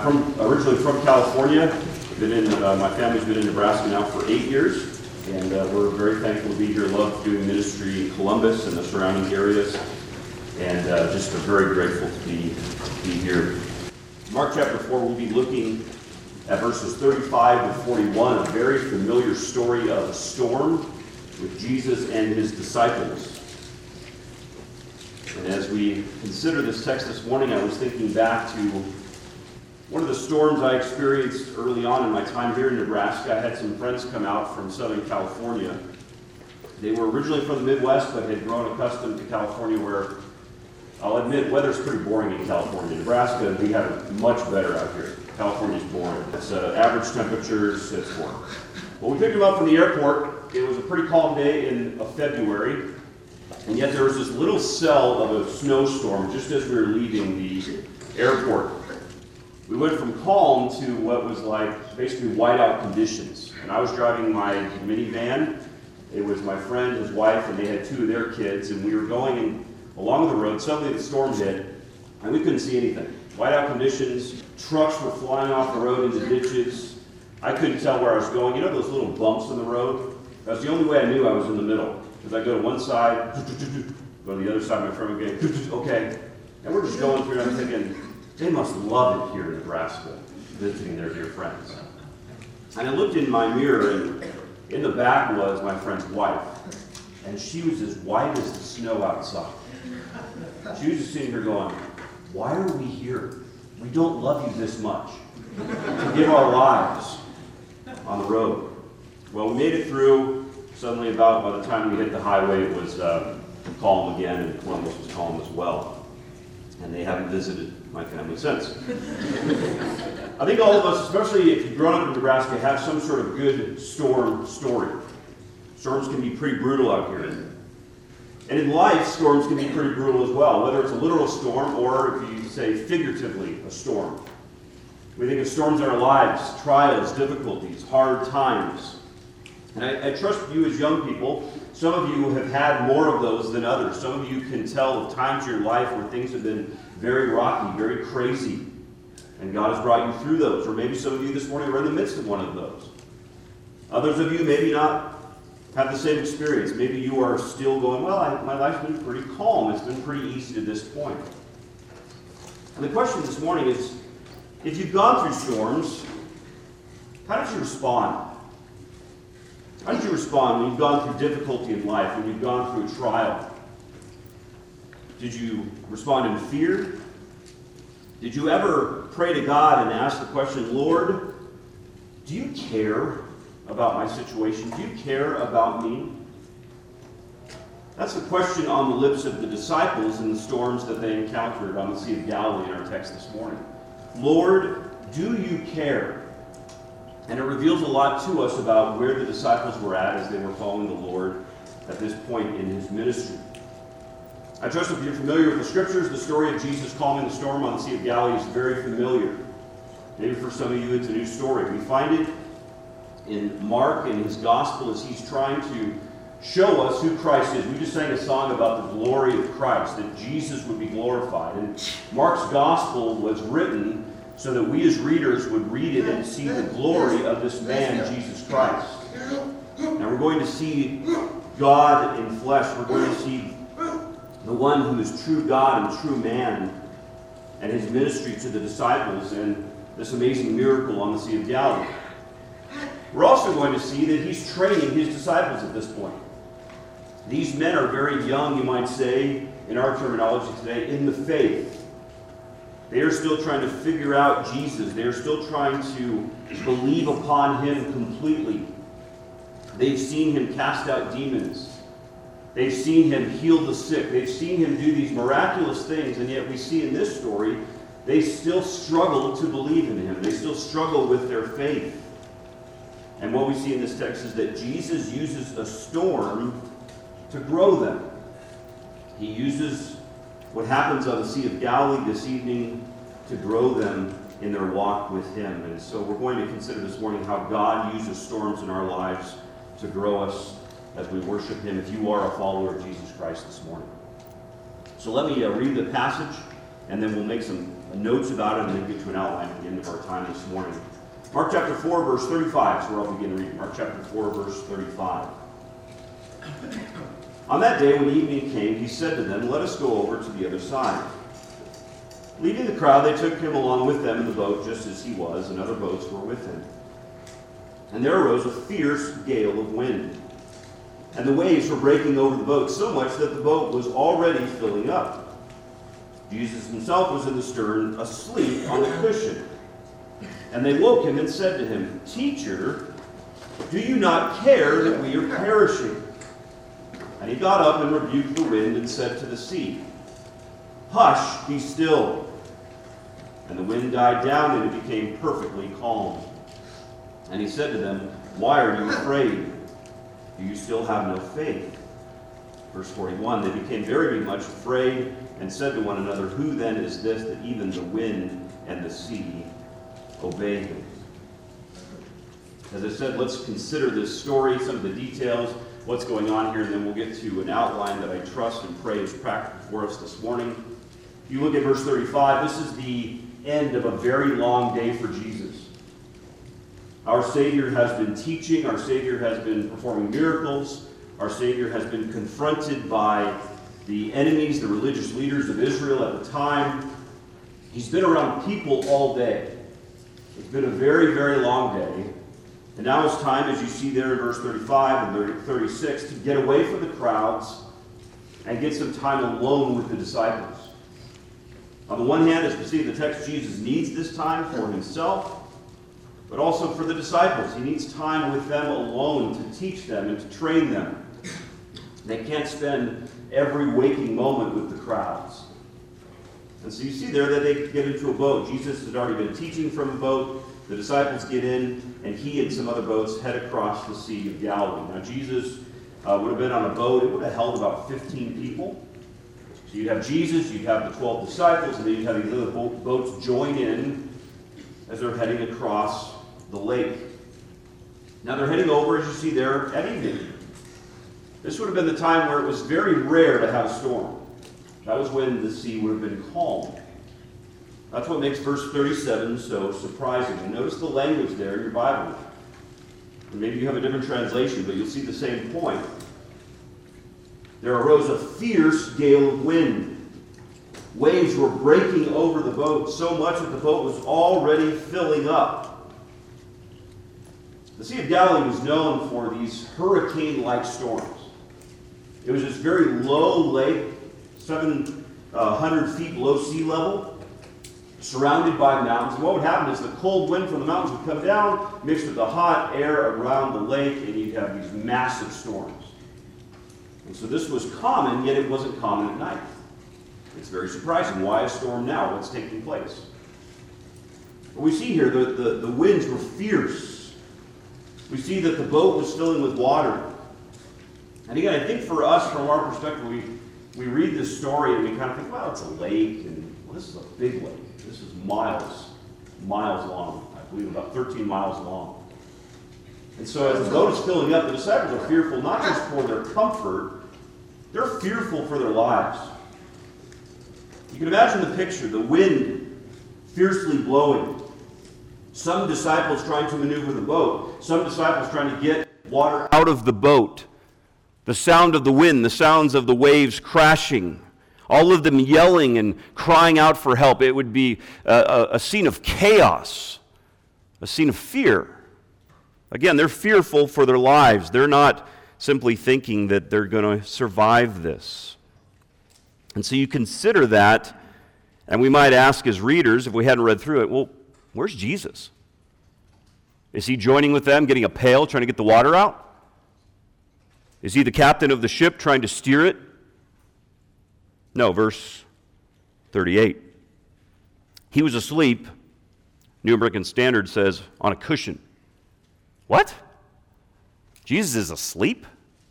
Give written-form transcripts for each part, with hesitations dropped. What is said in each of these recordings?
originally from California. My family's been in Nebraska now for 8 years, and we're very thankful to be here. Love doing ministry in Columbus and the surrounding areas, and just very grateful to be here. Mark chapter 4, we'll be looking at verses 35 to 41, a very familiar story of a storm with Jesus and his disciples. And as we consider this text this morning, I was thinking back to one of the storms I experienced early on in my time here in Nebraska. I had some friends come out from Southern California. They were originally from the Midwest, but had grown accustomed to California, where I'll admit weather's pretty boring in California. Nebraska, we have it much better out here. California's boring. It's average temperatures, it's boring. Well, we picked them up from the airport. It was a pretty calm day in February, and yet there was this little cell of a snowstorm just as we were leaving the airport. We went from calm to what was like basically whiteout conditions. And I was driving my minivan. It was my friend, his wife, and they had two of their kids, and we were going along the road. Suddenly the storm hit, and we couldn't see anything. Whiteout conditions, trucks were flying off the road into ditches. I couldn't tell where I was going. You know those little bumps in the road? That's the only way I knew I was in the middle. Because I go to one side, go to the other side, my friend would go, okay. And we're just going through, and I'm thinking, they must love it here in Nebraska, visiting their dear friends. And I looked in my mirror, and in the back was my friend's wife. And she was as white as the snow outside. She was just sitting here going, why are we here? We don't love you this much. To give our lives on the road. Well, we made it through. Suddenly, by the time we hit the highway, it was calm again, and Columbus was calm as well. And they haven't visited my family since. I think all of us, especially if you've grown up in Nebraska, have some sort of good storm story. Storms can be pretty brutal out here. And in life, storms can be pretty brutal as well, whether it's a literal storm or, if you say figuratively, a storm. We think of storms in our lives, trials, difficulties, hard times. And I trust you as young people, some of you have had more of those than others. Some of you can tell of times in your life where things have been very rocky, very crazy, and God has brought you through those. Or maybe some of you this morning are in the midst of one of those. Others of you maybe not have the same experience. Maybe you are still going, well, my life's been pretty calm. It's been pretty easy to this point. And the question this morning is, if you've gone through storms, how did you respond? How did you respond when you've gone through difficulty in life, when you've gone through a trial? Did you respond in fear? Did you ever pray to God and ask the question, Lord, do you care about my situation? Do you care about me? That's the question on the lips of the disciples in the storms that they encountered on the Sea of Galilee in our text this morning. Lord, do you care? And it reveals a lot to us about where the disciples were at as they were following the Lord at this point in his ministry. I trust if you're familiar with the scriptures, the story of Jesus calming the storm on the Sea of Galilee is very familiar. Maybe for some of you it's a new story. We find it in Mark in his gospel as he's trying to show us who Christ is. We just sang a song about the glory of Christ, that Jesus would be glorified. And Mark's gospel was written so that we as readers would read it and see the glory of this man, Jesus Christ. Now we're going to see God in flesh. We're going to see the one who is true God and true man, and his ministry to the disciples and this amazing miracle on the Sea of Galilee. We're also going to see that he's training his disciples at this point. These men are very young, you might say, in our terminology today, in the faith. They are still trying to figure out Jesus. They are still trying to believe upon him completely. They've seen him cast out demons. They've seen him heal the sick. They've seen him do these miraculous things, and yet we see in this story, they still struggle to believe in him. They still struggle with their faith. And what we see in this text is that Jesus uses a storm to grow them. He uses what happens on the Sea of Galilee this evening to grow them in their walk with him. And so we're going to consider this morning how God uses storms in our lives to grow us as we worship him, if you are a follower of Jesus Christ this morning. So let me read the passage, and then we'll make some notes about it and then get to an outline at the end of our time this morning. Mark chapter 4, verse 35 is where I'll begin reading. Mark chapter 4, verse 35. On that day when evening came, he said to them, "Let us go over to the other side." Leaving the crowd, they took him along with them in the boat just as he was, and other boats were with him. And there arose a fierce gale of wind, and the waves were breaking over the boat so much that the boat was already filling up. Jesus himself was in the stern, asleep on a cushion. And they woke him and said to him, "Teacher, do you not care that we are perishing?" And he got up and rebuked the wind and said to the sea, "Hush, be still." And the wind died down and it became perfectly calm. And he said to them, "Why are you afraid? Do you still have no faith?" Verse 41, they became very much afraid and said to one another, "Who then is this that even the wind and the sea obey him?" As I said, let's consider this story, some of the details, what's going on here, and then we'll get to an outline that I trust and pray is practical for us this morning. If you look at verse 35, this is the end of a very long day for Jesus. Our Savior has been teaching, our Savior has been performing miracles, our Savior has been confronted by the enemies, the religious leaders of Israel at the time. He's been around people all day. It's been a very, very long day. And now it's time, as you see there in verse 35 and 36, to get away from the crowds and get some time alone with the disciples. On the one hand, as we see in the text, Jesus needs this time for himself, but also for the disciples. He needs time with them alone to teach them and to train them. They can't spend every waking moment with the crowds. And so you see there that they get into a boat. Jesus had already been teaching from a boat. The disciples get in, and he and some other boats head across the Sea of Galilee. Now, Jesus would have been on a boat. It would have held about 15 people. So you'd have Jesus, you'd have the 12 disciples, and then you'd have these other boats join in as they're heading across the lake. Now, they're heading over, as you see there, at evening. This would have been the time where it was very rare to have a storm. That was when the sea would have been calm. That's what makes verse 37 so surprising. And notice the language there in your Bible. And maybe you have a different translation, but you'll see the same point. There arose a fierce gale of wind. Waves were breaking over the boat so much that the boat was already filling up. The Sea of Galilee was known for these hurricane-like storms. It was this very low lake, 700 feet below sea level, surrounded by mountains. And what would happen is the cold wind from the mountains would come down, mixed with the hot air around the lake, and you'd have these massive storms. And so this was common, yet it wasn't common at night. It's very surprising. Why a storm now? What's taking place? We see here the winds were fierce. We see that the boat was filling with water. And again, I think for us, from our perspective, we read this story and we kind of think, well, it's a lake, and well, this is a big lake. This is miles long. I believe about 13 miles long. And so as the boat is filling up, the disciples are fearful not just for their comfort, they're fearful for their lives. You can imagine the picture, the wind fiercely blowing. Some disciples trying to maneuver the boat. Some disciples trying to get water out of the boat. The sound of the wind, the sounds of the waves crashing. All of them yelling and crying out for help. It would be a scene of chaos, a scene of fear. Again, they're fearful for their lives. They're not simply thinking that they're going to survive this. And so you consider that, and we might ask as readers, if we hadn't read through it, well, where's Jesus? Is he joining with them, getting a pail, trying to get the water out? Is he the captain of the ship trying to steer it? No, verse 38. He was asleep, New American Standard says, on a cushion. What? Jesus is asleep?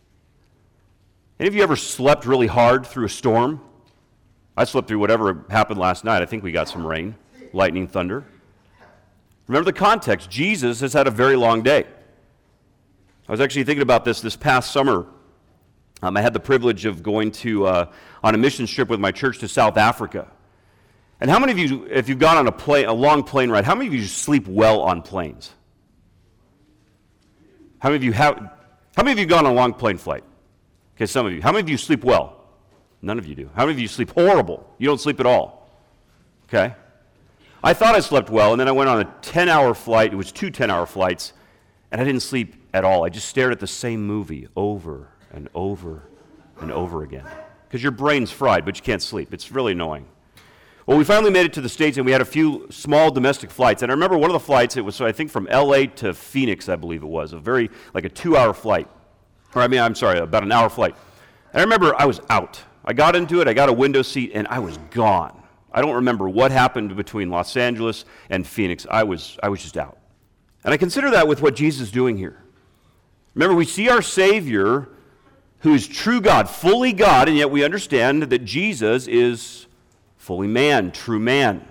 Any of you ever slept really hard through a storm? I slept through whatever happened last night. I think we got some rain, lightning, thunder. Remember the context. Jesus has had a very long day. I was actually thinking about this past summer. I had the privilege of going to on a mission trip with my church to South Africa. And how many of you, if you've gone on a long plane ride, how many of you sleep well on planes? How many of you have gone on a long plane flight? Okay, some of you. How many of you sleep well? None of you do. How many of you sleep horrible? You don't sleep at all. Okay? I thought I slept well, and then I went on a 10-hour flight. It was 2 10-hour flights, and I didn't sleep at all. I just stared at the same movie over and over and over again. Because your brain's fried, but you can't sleep. It's really annoying. Well, we finally made it to the States, and we had a few small domestic flights. And I remember one of the flights, it was, I think, from L.A. to Phoenix, I believe it was, like a 2-hour flight. About an hour flight. And I remember I was out. I got into it, I got a window seat, and I was gone. I don't remember what happened between Los Angeles and Phoenix. I was just out. And I consider that with what Jesus is doing here. Remember, we see our Savior, who is true God, fully God, and yet we understand that Jesus is fully man, true man,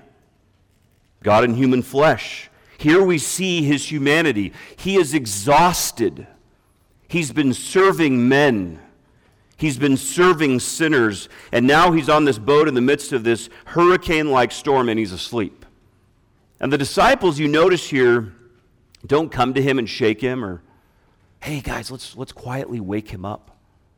God in human flesh. Here we see his humanity. He is exhausted. He's been serving men. He's been serving sinners, and now he's on this boat in the midst of this hurricane-like storm, and he's asleep. And the disciples, you notice here, don't come to him and shake him or, hey guys, let's quietly wake him up.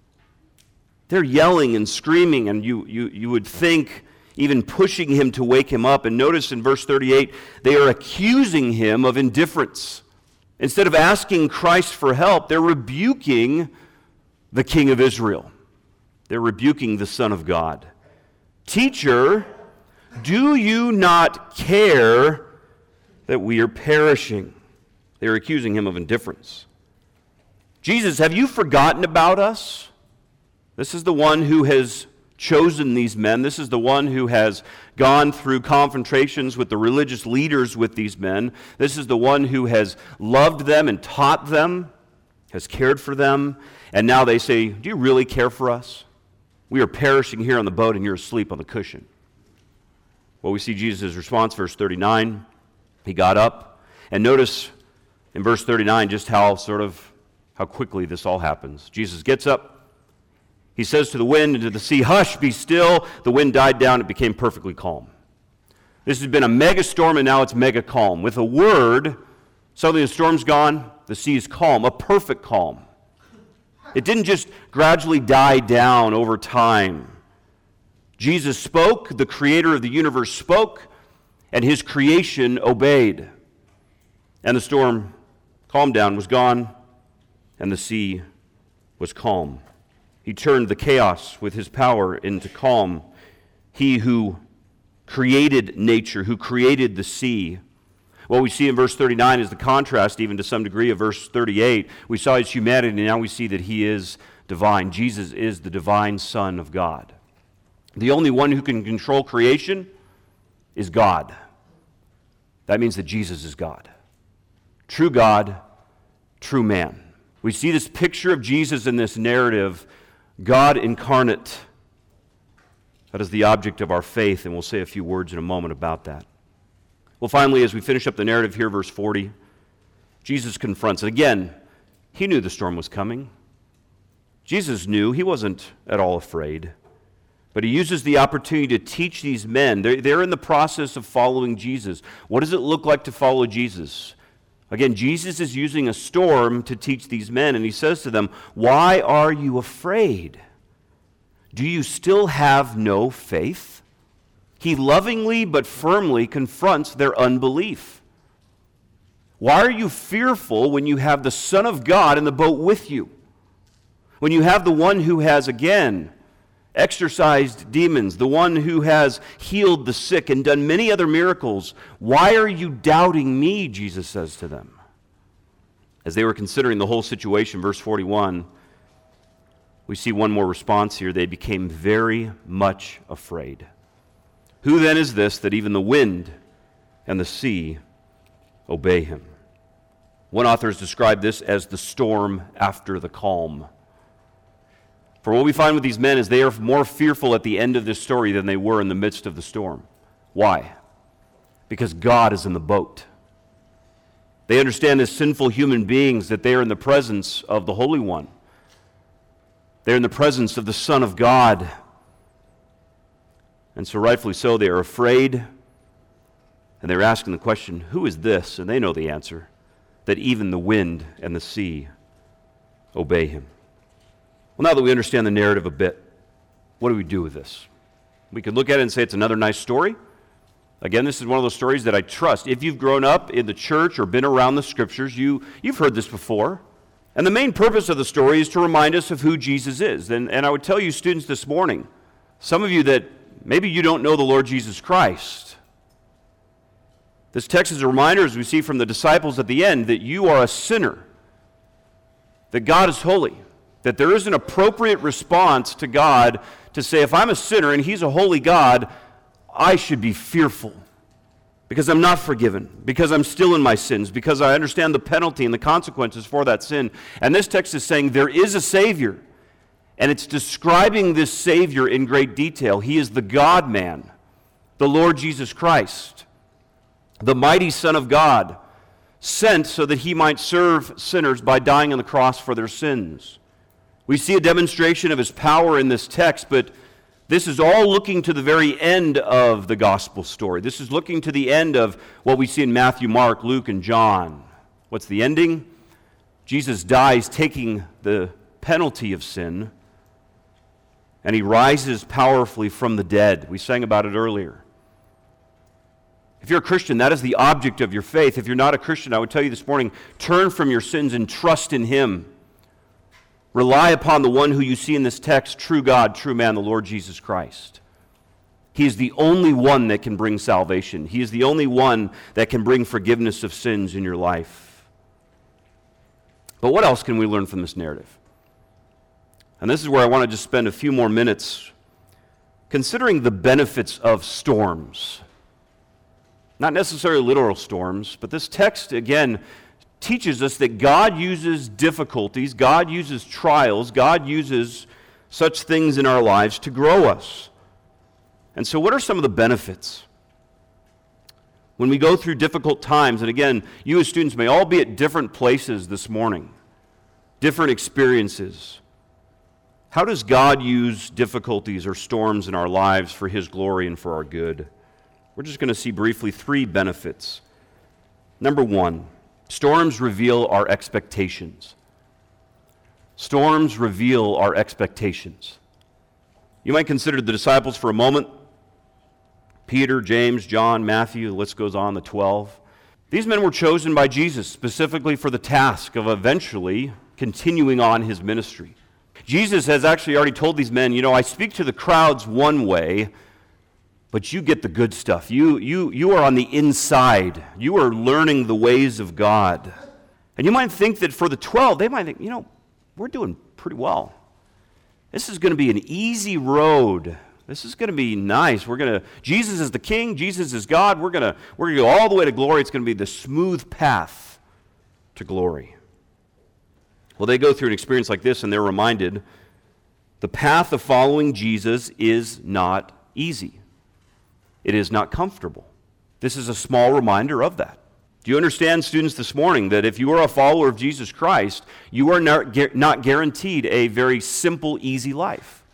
They're yelling and screaming, and you would think even pushing him to wake him up. And notice in verse 38, they are accusing him of indifference. Instead of asking Christ for help, they're rebuking the King of Israel. They're rebuking the Son of God. Teacher, do you not care that we are perishing? They're accusing him of indifference. Jesus, have you forgotten about us? This is the one who has chosen these men. This is the one who has gone through confrontations with the religious leaders with these men. This is the one who has loved them and taught them, has cared for them. And now they say, do you really care for us? We are perishing here on the boat and you're asleep on the cushion. Well, we see Jesus' response, verse 39. He got up. And notice in verse 39 just how quickly this all happens. Jesus gets up. He says to the wind and to the sea, hush, be still. The wind died down. It became perfectly calm. This has been a mega storm, and now it's mega calm. With a word, suddenly the storm's gone. The sea is calm, a perfect calm. It didn't just gradually die down over time. Jesus spoke, the creator of the universe spoke, and his creation obeyed. And the storm calmed down, was gone, and the sea was calm. He turned the chaos with his power into calm. He who created nature, who created the sea. What we see in verse 39 is the contrast, even to some degree, of verse 38. We saw his humanity, and now we see that he is divine. Jesus is the divine Son of God. The only one who can control creation is God. That means that Jesus is God. True God, true man. We see this picture of Jesus in this narrative, God incarnate. That is the object of our faith, and we'll say a few words in a moment about that. Well, finally, as we finish up the narrative here, verse 40, Jesus confronts it. Again, he knew the storm was coming. Jesus knew. He wasn't at all afraid. But he uses the opportunity to teach these men. They're in the process of following Jesus. What does it look like to follow Jesus? Again, Jesus is using a storm to teach these men, and he says to them, why are you afraid? Do you still have no faith? He lovingly but firmly confronts their unbelief. Why are you fearful when you have the Son of God in the boat with you? When you have the one who has, again, exorcised demons, the one who has healed the sick and done many other miracles, why are you doubting me, Jesus says to them. As they were considering the whole situation, verse 41, we see one more response here. They became very much afraid. Who then is this that even the wind and the sea obey him? One author has described this as the storm after the calm. For what we find with these men is they are more fearful at the end of this story than they were in the midst of the storm. Why? Because God is in the boat. They understand as sinful human beings that they are in the presence of the Holy One. They're in the presence of the Son of God. And so rightfully so, they are afraid, and they're asking the question, who is this? And they know the answer, that even the wind and the sea obey him. Well, now that we understand the narrative a bit, what do we do with this? We could look at it and say it's another nice story. Again, this is one of those stories that I trust. If you've grown up in the church or been around the Scriptures, you've heard this before. And the main purpose of the story is to remind us of who Jesus is. And I would tell you, students, this morning, some of you that maybe you don't know the Lord Jesus Christ, this text is a reminder, as we see from the disciples at the end, that you are a sinner, that God is holy, that there is an appropriate response to God to say, if I'm a sinner and He's a holy God, I should be fearful because I'm not forgiven, because I'm still in my sins, because I understand the penalty and the consequences for that sin. And this text is saying there is a Savior, and it's describing this Savior in great detail. He is the God-man, the Lord Jesus Christ, the mighty Son of God, sent so that He might serve sinners by dying on the cross for their sins. We see a demonstration of His power in this text, but this is all looking to the very end of the gospel story. This is looking to the end of what we see in Matthew, Mark, Luke, and John. What's the ending? Jesus dies taking the penalty of sin, and He rises powerfully from the dead. We sang about it earlier. If you're a Christian, that is the object of your faith. If you're not a Christian, I would tell you this morning, turn from your sins and trust in Him. Rely upon the one who you see in this text, true God, true man, the Lord Jesus Christ. He is the only one that can bring salvation. He is the only one that can bring forgiveness of sins in your life. But what else can we learn from this narrative? And this is where I want to just spend a few more minutes considering the benefits of storms. Not necessarily literal storms, but this text, again, teaches us that God uses difficulties, God uses trials, God uses such things in our lives to grow us. And so what are some of the benefits? When we go through difficult times, and again, you as students may all be at different places this morning, different experiences. How does God use difficulties or storms in our lives for His glory and for our good? We're just going to see briefly 3 benefits. Number 1, storms reveal our expectations. Storms reveal our expectations. You might consider the disciples for a moment. Peter, James, John, Matthew, the list goes on, the 12. These men were chosen by Jesus specifically for the task of eventually continuing on His ministry. Jesus has actually already told these men, I speak to the crowds one way, but you get the good stuff. You are on the inside. You are learning the ways of God. And you might think that for the 12, they might think, we're doing pretty well. This is going to be an easy road. This is going to be nice. Jesus is the King. Jesus is God. We're going to go all the way to glory. It's going to be the smooth path to glory. Well, they go through an experience like this, and they're reminded the path of following Jesus is not easy. It is not comfortable. This is a small reminder of that. Do you understand, students, this morning, that if you are a follower of Jesus Christ, you are not guaranteed a very simple, easy life?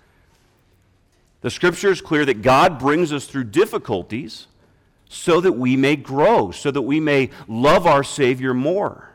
The Scripture is clear that God brings us through difficulties so that we may grow, so that we may love our Savior more.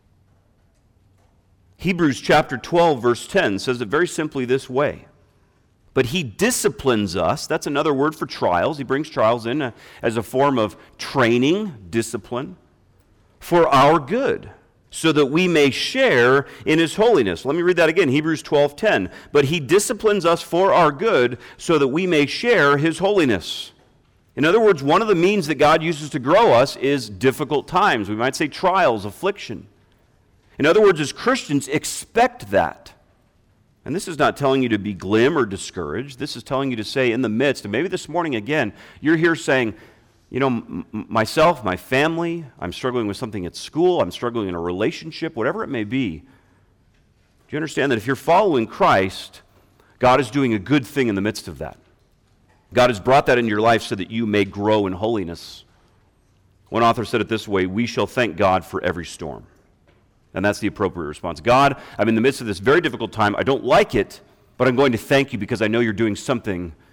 Hebrews chapter 12, verse 10 says it very simply this way. But He disciplines us. That's another word for trials. He brings trials in as a form of training, discipline, for our good, so that we may share in His holiness. Let me read that again, Hebrews 12:10. But He disciplines us for our good, so that we may share His holiness. In other words, one of the means that God uses to grow us is difficult times. We might say trials, affliction. In other words, as Christians, expect that. And this is not telling you to be glum or discouraged. This is telling you to say in the midst, and maybe this morning again, you're here saying, myself, my family, I'm struggling with something at school, I'm struggling in a relationship, whatever it may be. Do you understand that if you're following Christ, God is doing a good thing in the midst of that? God has brought that into your life so that you may grow in holiness. One author said it this way, we shall thank God for every storm. And that's the appropriate response. God, I'm in the midst of this very difficult time. I don't like it, but I'm going to thank you because I know you're doing something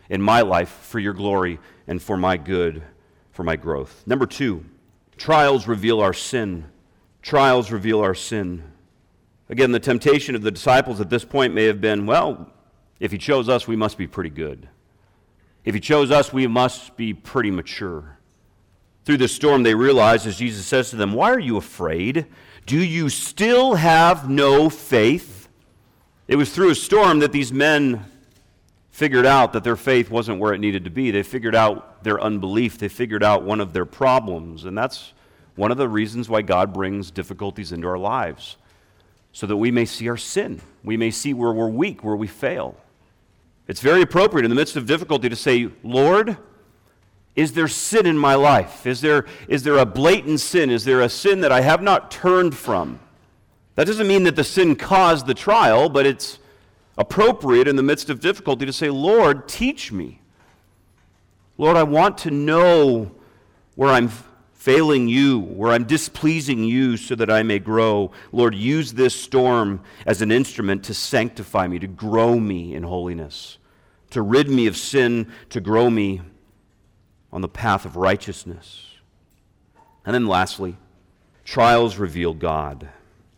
in my life for your glory and for my good, for my growth. Number 2, trials reveal our sin. Trials reveal our sin. Again, the temptation of the disciples at this point may have been, well, if he chose us, we must be pretty good. If he chose us, we must be pretty mature. Through the storm, they realize, as Jesus says to them, why are you afraid? Do you still have no faith? It was through a storm that these men figured out that their faith wasn't where it needed to be. They figured out their unbelief. They figured out one of their problems. And that's one of the reasons why God brings difficulties into our lives, so that we may see our sin. We may see where we're weak, where we fail. It's very appropriate in the midst of difficulty to say, Lord, is there sin in my life? Is there a blatant sin? Is there a sin that I have not turned from? That doesn't mean that the sin caused the trial, but it's appropriate in the midst of difficulty to say, Lord, teach me. Lord, I want to know where I'm failing you, where I'm displeasing you so that I may grow. Lord, use this storm as an instrument to sanctify me, to grow me in holiness, to rid me of sin, to grow me on the path of righteousness. And then lastly, trials reveal God.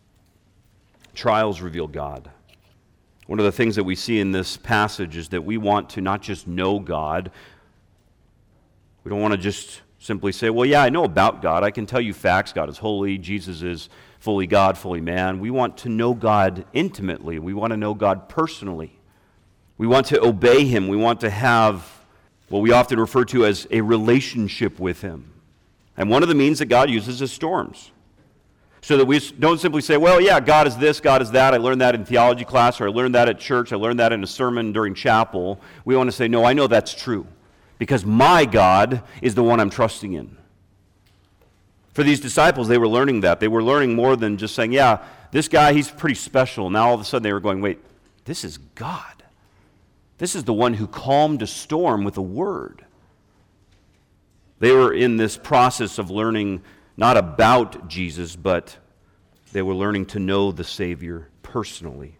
Trials reveal God. One of the things that we see in this passage is that we want to not just know God. We don't want to just simply say, well, yeah, I know about God. I can tell you facts. God is holy. Jesus is fully God, fully man. We want to know God intimately. We want to know God personally. We want to obey him. We want to have what we often refer to as a relationship with him. And one of the means that God uses is storms. So that we don't simply say, well, yeah, God is this, God is that. I learned that in theology class, or I learned that at church. I learned that in a sermon during chapel. We want to say, no, I know that's true, because my God is the one I'm trusting in. For these disciples, they were learning that. They were learning more than just saying, yeah, this guy, he's pretty special. Now all of a sudden they were going, wait, this is God. This is the one who calmed a storm with a word. They were in this process of learning not about Jesus, but they were learning to know the Savior personally.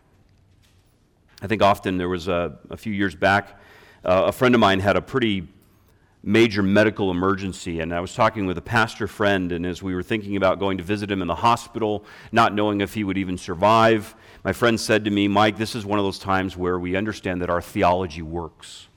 I think often there was a few years back, a friend of mine had a pretty major medical emergency, and I was talking with a pastor friend, and as we were thinking about going to visit him in the hospital, not knowing if he would even survive, my friend said to me, Mike, this is one of those times where we understand that our theology works.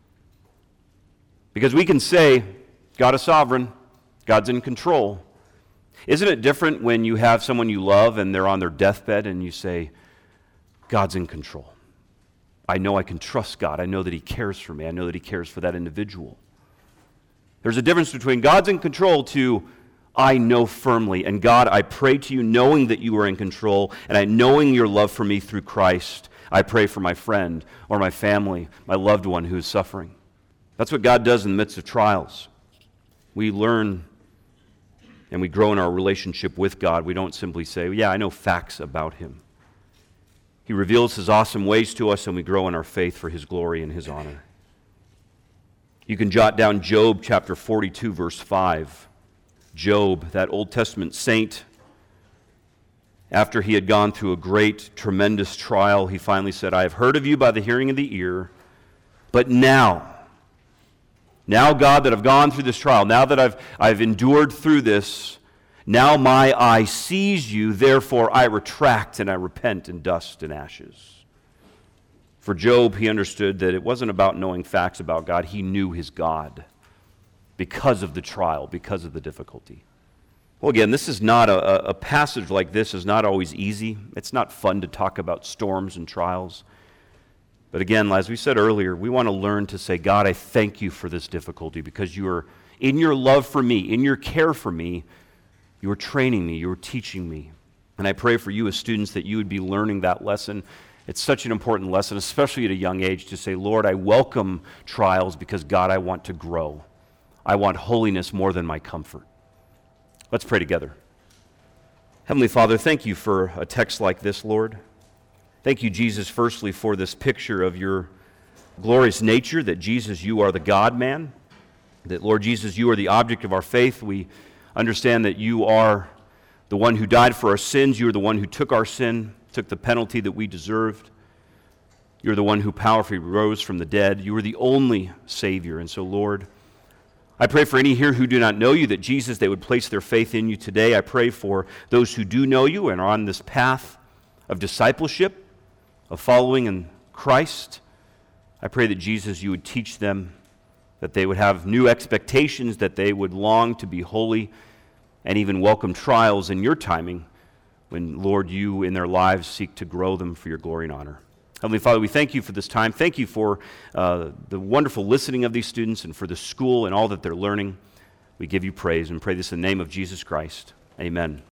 Because we can say, God is sovereign, God's in control. Isn't it different when you have someone you love and they're on their deathbed and you say, God's in control. I know I can trust God. I know that he cares for me. I know that he cares for that individual. There's a difference between God's in control to I know firmly, and God, I pray to you knowing that you are in control, and I knowing your love for me through Christ, I pray for my friend or my family, my loved one who is suffering. That's what God does in the midst of trials. We learn and we grow in our relationship with God. We don't simply say, yeah, I know facts about him. He reveals his awesome ways to us, and we grow in our faith for his glory and his honor. You can jot down Job chapter 42, verse 5. Job, that Old Testament saint, after he had gone through a great, tremendous trial, he finally said, I have heard of you by the hearing of the ear, but now, God, that I've gone through this trial, now that I've endured through this, now my eye sees you, therefore I retract and I repent in dust and ashes. For Job, he understood that it wasn't about knowing facts about God. He knew his God because of the trial, because of the difficulty. Well, again, this is not a passage like this is not always easy. It's not fun to talk about storms and trials. But again, as we said earlier, we want to learn to say, God, I thank you for this difficulty because you are, in your love for me, in your care for me, you are training me, you are teaching me. And I pray for you as students that you would be learning that lesson. It's such an important lesson, especially at a young age, to say, Lord, I welcome trials because, God, I want to grow. I want holiness more than my comfort. Let's pray together. Heavenly Father, thank you for a text like this, Lord. Thank you, Jesus, firstly, for this picture of your glorious nature, that, Jesus, you are the God-man, that, Lord Jesus, you are the object of our faith. We understand that you are the one who died for our sins. You are the one who took our sin, took the penalty that we deserved. You're the one who powerfully rose from the dead. You are the only Savior. And so, Lord, I pray for any here who do not know you, that Jesus, they would place their faith in you today. I pray for those who do know you and are on this path of discipleship, of following in Christ. I pray that, Jesus, you would teach them, that they would have new expectations, that they would long to be holy and even welcome trials in your timing when, Lord, you in their lives seek to grow them for your glory and honor. Heavenly Father, we thank you for this time. Thank you for the wonderful listening of these students and for the school and all that they're learning. We give you praise and pray this in the name of Jesus Christ. Amen.